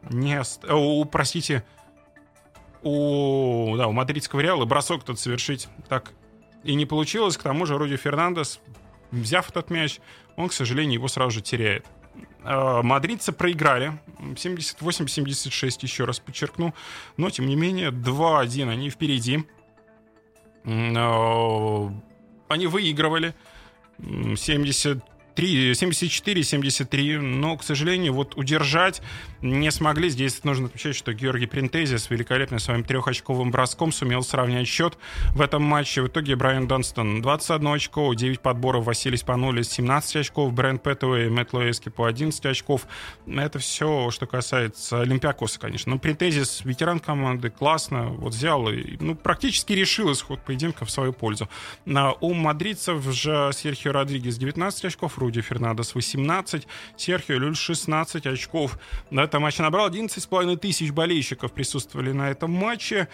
у мадридского Реала бросок тут совершить так и не получилось. К тому же Руди Фернандес, взяв этот мяч, он, к сожалению, его сразу же теряет. Мадридцы проиграли 78-76, еще раз подчеркну. Но, тем не менее, 2-1 они впереди. Они выигрывали 73-74 74-73, но, к сожалению, вот удержать не смогли. Здесь нужно отмечать, что Георгий Принтезис великолепно своим 3-очковым броском сумел сравнять счет в этом матче. В итоге Брайан Данстон 21 очко, 9 подборов, Василий Спанулис 17 очков, Брент Пэтуэй, Мэтт Луэски по 11 очков. Это все, что касается Олимпиакоса, конечно. Но Принтезис, ветеран команды, классно вот взял и практически решил исход поединка в свою пользу. У мадридцев же Серхио Родригес 19 очков, Руди Фернандес 18, Серхио Люль 16 очков. На этом матче набрал 11,5 тысяч болельщиков присутствовали на этом матче.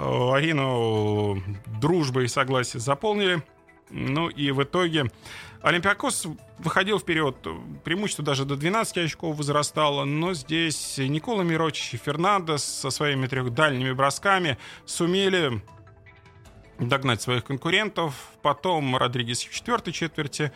Арену дружбы и согласия заполнили. Ну и в итоге Олимпиакос выходил вперед. Преимущество даже до 12 очков возрастало. Но здесь Никола Мирочич и Фернандес со своими 3 дальними бросками сумели догнать своих конкурентов. Потом Родригес в 4-й четверти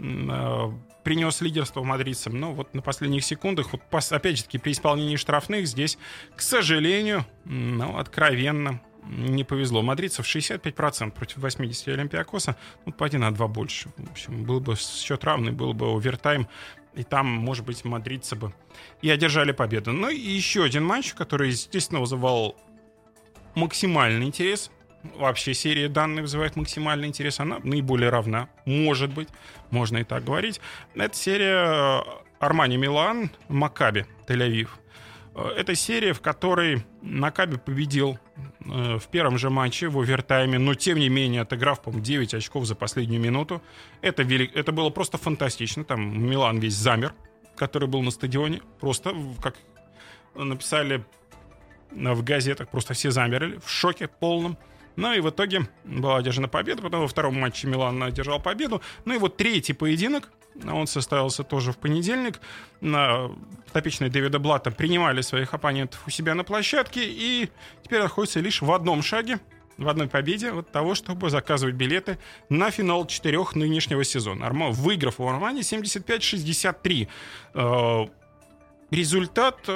принес лидерство мадридцам. Но вот на последних секундах, вот опять же таки при исполнении штрафных, здесь, к сожалению, откровенно не повезло. Мадридцев 65% против 80% Олимпиакоса. По 1-2 больше. В общем, был бы счет равный, был бы овертайм. И там, может быть, мадридцы бы и одержали победу. Ну и еще один матч, который, естественно, вызывал максимальный интерес. Вообще серия данных вызывает максимальный интерес. Она наиболее равна. Может быть. Можно и так говорить. Это серия Армани Милан, Маккаби Тель-Авив. Это серия, в которой Маккаби победил в первом же матче в овертайме, но тем не менее отыграв, по-моему, 9 очков за последнюю минуту. Это было просто фантастично. Там Милан весь замер, который был на стадионе. Просто, как написали в газетах, просто все замерли в шоке полном. Ну и в итоге была одержана победа. Потом во втором матче Милан одержал победу. Ну и вот третий поединок, он состоялся тоже в понедельник. Подопечные Дэвида Блатта принимали своих оппонентов у себя на площадке. И теперь находятся лишь в одном шаге, в одной победе от того, чтобы заказывать билеты на финал 4 нынешнего сезона. Выиграв у Армани 75-63. Результат,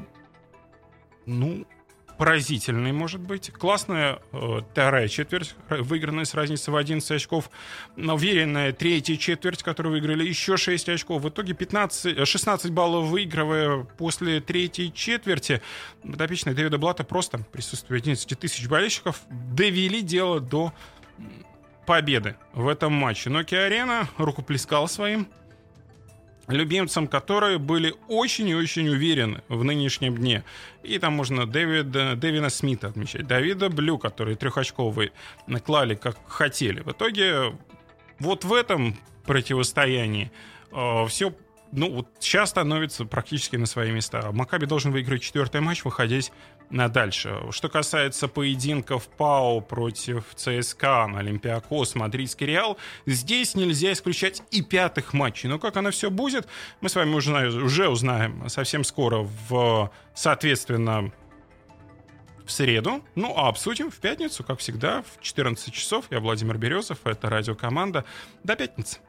поразительный, может быть. Классная вторая четверть, выигранная с разницей в 11 очков. Уверенная третья четверть, которую выиграли еще 6 очков. В итоге 16 баллов выигрывая после третьей четверти. Подопечные Дэвида Блатта просто в присутствии 11 тысяч болельщиков довели дело до победы в этом матче. Nokia Arena рукоплескала своим любимцам, которые были очень и очень уверены в нынешнем дне. И там можно Дэвина Смита отмечать, Давида Блю, которые 3-очковые наклали как хотели. В итоге вот в этом противостоянии все сейчас становится практически на свои места. Маккаби должен выиграть 4-й матч, выходить дальше. Что касается поединков ПАО против ЦСКА, Олимпиакос, Мадридский Реал, здесь нельзя исключать и 5-х матчей. Но как оно все будет, мы с вами уже узнаем совсем скоро, соответственно, в среду. А обсудим в пятницу, как всегда, в 14 часов. Я Владимир Березов, это радиокоманда. До пятницы.